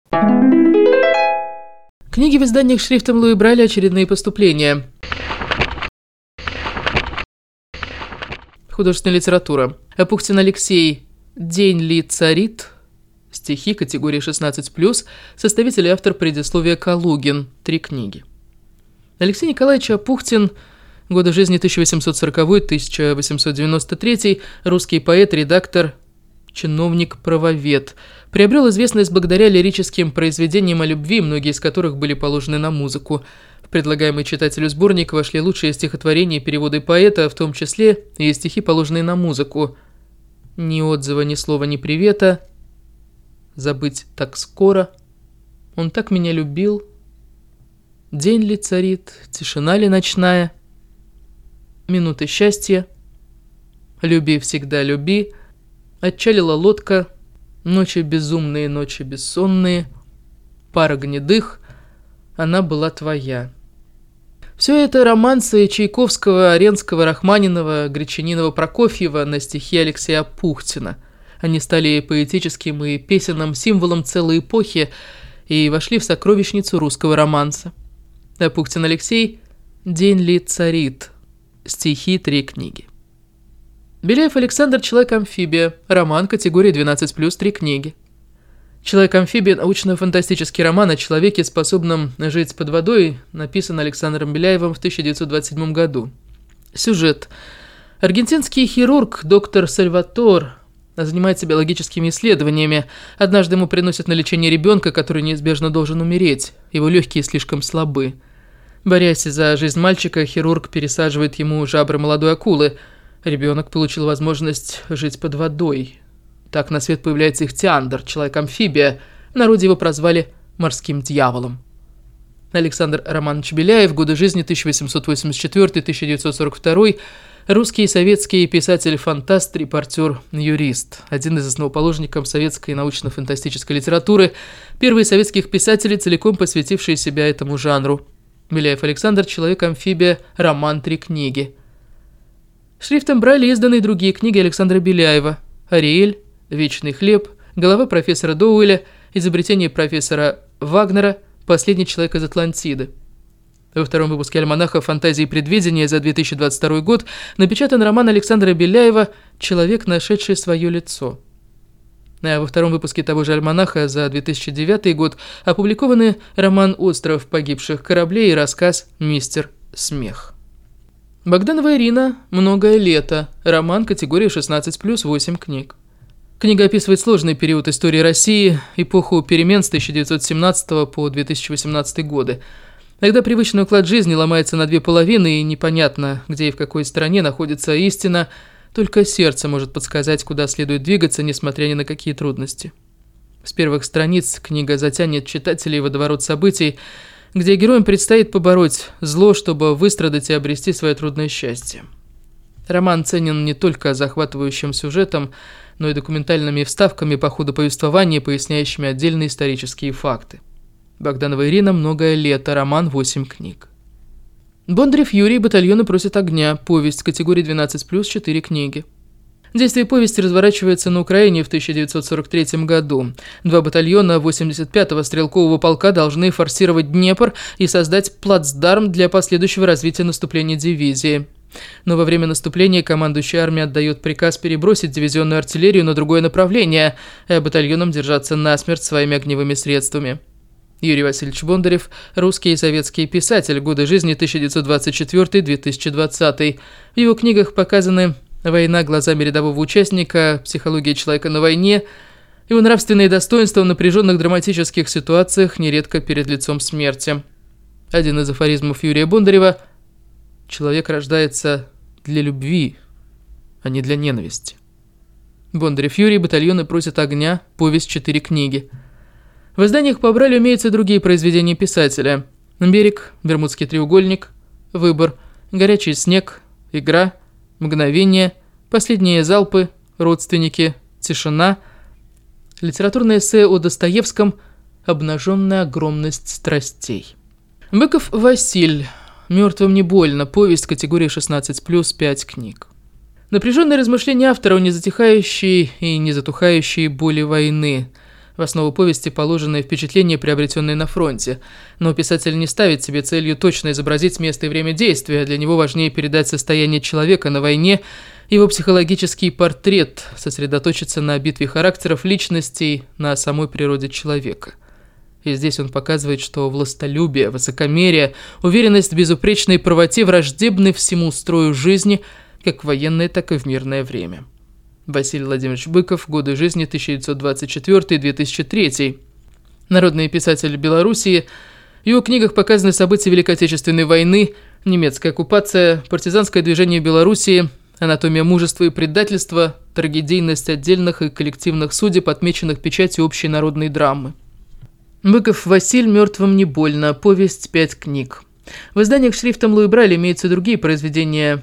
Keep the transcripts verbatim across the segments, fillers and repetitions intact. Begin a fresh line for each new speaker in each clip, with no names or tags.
Книги в изданиях шрифтом Луи Брайля «Очередные поступления». Художественная литература. Апухтин Алексей. «День ли царит?» Стихи категории шестнадцать плюс. Составитель и автор предисловия Калугин. Три книги. Алексей Николаевич Апухтин. Годы жизни тысяча восемьсот сороковой — тысяча восемьсот девяносто третий. Русский поэт, редактор, чиновник-правовед. Приобрел известность благодаря лирическим произведениям о любви, многие из которых были положены на музыку. В предлагаемый читателю сборник вошли лучшие стихотворения и переводы поэта, в том числе и стихи, положенные на музыку. Ни отзыва, ни слова, ни привета. Забыть так скоро. Он так меня любил. День ли царит, тишина ли ночная. Минуты счастья. Люби, всегда люби. Отчалила лодка. Ночи безумные, ночи бессонные. Пара гнедых. Она была твоя. Все это романсы Чайковского, Оренского, Рахманинова, Гречанинова, Прокофьева на стихи Алексея Апухтина. Они стали поэтическим и песенным символом целой эпохи и вошли в сокровищницу русского романса. Апухтин Алексей. «День ли царит?» Стихи, три книги. Беляев Александр. «Человек-амфибия». Роман категории двенадцать плюс, три книги. «Человек-амфибия» – научно-фантастический роман о человеке, способном жить под водой, написан Александром Беляевым в тысяча девятьсот двадцать седьмом году. Сюжет. Аргентинский хирург доктор Сальватор занимается биологическими исследованиями. Однажды ему приносят на лечение ребенка, который неизбежно должен умереть. Его легкие слишком слабы. Борясь за жизнь мальчика, хирург пересаживает ему жабры молодой акулы. Ребенок получил возможность жить под водой. Так на свет появляется Ихтиандр, человек-амфибия. В народе его прозвали «морским дьяволом». Александр Романович Беляев. Годы жизни тысяча восемьсот восемьдесят четвёртый — тысяча девятьсот сорок второй. Русский и советский писатель-фантаст, репортер, юрист. Один из основоположников советской научно-фантастической литературы. Первые советских писателей, целиком посвятившие себя этому жанру. Беляев Александр. «Человек-амфибия». Роман, три книги. Шрифтом Брайля изданы и другие книги Александра Беляева. «Ариэль», «Вечный хлеб», «Голова профессора Доуэля», «Изобретение профессора Вагнера», «Последний человек из Атлантиды». Во втором выпуске альманаха «Фантазии и предвидения» за две тысячи двадцать второй год напечатан роман Александра Беляева «Человек, нашедший свое лицо». А во втором выпуске того же альманаха за две тысячи девятый год опубликованы роман «Остров погибших кораблей» и рассказ «Мистер Смех». Богданова Ирина. «Многое лето». Роман категории шестнадцать плюс, восемь книг. Книга описывает сложный период истории России, эпоху перемен с тысяча девятьсот семнадцатого по две тысячи восемнадцатый годы. Когда привычный уклад жизни ломается на две половины и непонятно, где и в какой стране находится истина, только сердце может подсказать, куда следует двигаться, несмотря ни на какие трудности. С первых страниц книга затянет читателей в водоворот событий, где героям предстоит побороть зло, чтобы выстрадать и обрести свое трудное счастье. Роман ценен не только захватывающим сюжетом, но и документальными вставками по ходу повествования, поясняющими отдельные исторические факты. Богданова Ирина. «Многое лето». Роман, восемь книг. Бондарев Юрий. «Батальоны просят огня». Повесть категории двенадцать плюс, четыре книги. Действие повести разворачивается на Украине в тысяча девятьсот сорок третьем году. Два батальона восемьдесят пятого стрелкового полка должны форсировать Днепр и создать плацдарм для последующего развития наступления дивизии. Но во время наступления командующий армией отдает приказ перебросить дивизионную артиллерию на другое направление, а батальонам держаться насмерть своими огневыми средствами. Юрий Васильевич Бондарев. Русский и советский писатель. Годы жизни тысяча девятьсот двадцать четвёртый — две тысячи двадцатый. В его книгах показаны война глазами рядового участника, психология человека на войне, его нравственные достоинства в напряженных драматических ситуациях, нередко перед лицом смерти. Один из афоризмов Юрия Бондарева: «Человек рождается для любви, а не для ненависти». Бондарев Юрий. «Батальоны просят огня». Повесть, четыре книги. В изданиях по Брайлю имеются и другие произведения писателя: «Берег», «Бермудский треугольник», «Выбор», «Горячий снег», «Игра», «Мгновение», «Последние залпы», «Родственники», «Тишина», литературное эссе о Достоевском «Обнаженная огромность страстей». Быков Василь. «Мертвым не больно». Повесть категории шестнадцать плюс, пять книг. Напряженные размышления автора о незатихающей и незатухающей боли войны. В основу повести положены впечатления, приобретенные на фронте. Но писатель не ставит себе целью точно изобразить место и время действия. Для него важнее передать состояние человека на войне, его психологический портрет, сосредоточиться на битве характеров, личностей, на самой природе человека. И здесь он показывает, что властолюбие, высокомерие, уверенность в безупречной правоте враждебны всему строю жизни, как в военное, так и в мирное время. Василий Владимирович Быков. Годы жизни тысяча девятьсот двадцать четвёртый — две тысячи третий. Народный писатель Белоруссии. В его книгах показаны события Великой Отечественной войны, немецкая оккупация, партизанское движение в Белоруссии, анатомия мужества и предательства, трагедийность отдельных и коллективных судеб, отмеченных печатью общей народной драмы. Быков Василь. Мертвым не больно. Повесть. Пять книг. В изданиях шрифтом Луи Брайля имеются другие произведения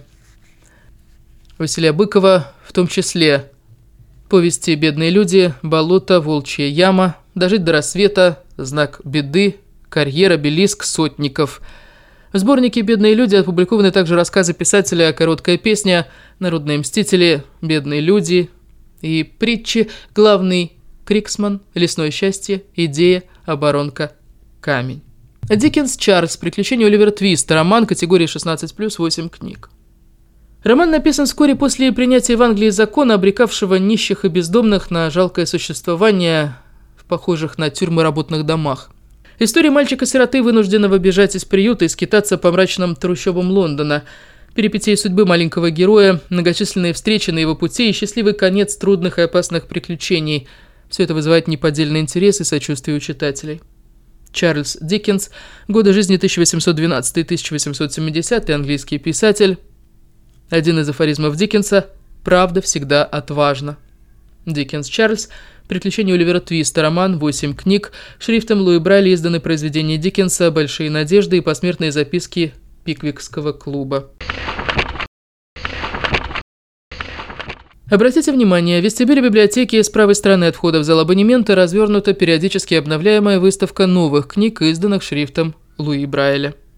Василия Быкова, в том числе повести «Бедные люди», «Болото», «Волчья яма», «Дожить до рассвета», «Знак беды», «Карьера», «Обелиск», «Сотников». В сборнике «Бедные люди» опубликованы также рассказы писателя «Короткая песня», «Народные мстители», «Бедные люди» и притчи «Главный Криксман», «Лесное счастье», «Идея», «Оборонка», «Камень». Диккенс Чарльз. Приключения Оливера Твиста. Роман категории шестнадцать плюс, восемь книг. Роман написан вскоре после принятия в Англии закона, обрекавшего нищих и бездомных на жалкое существование в похожих на тюрьмы работных домах. История мальчика-сироты, вынужденного бежать из приюта и скитаться по мрачным трущобам Лондона, перипетии судьбы маленького героя, многочисленные встречи на его пути и счастливый конец трудных и опасных приключений. Все это вызывает неподдельный интерес и сочувствие у читателей. Чарльз Диккенс. Годы жизни тысяча восемьсот двенадцатый — тысяча восемьсот семидесятый. Английский писатель. Один из афоризмов Диккенса: «Правда всегда отважна». Диккенс Чарльз. Приключения Оливера Твиста. Роман, восемь книг. Шрифтом Луи Брайля изданы произведения Диккенса «Большие надежды» и посмертные записки Пиквикского клуба. Обратите внимание, в вестибюле библиотеки с правой стороны от входа в зал абонемента развернута периодически обновляемая выставка новых книг, изданных шрифтом Луи Брайля.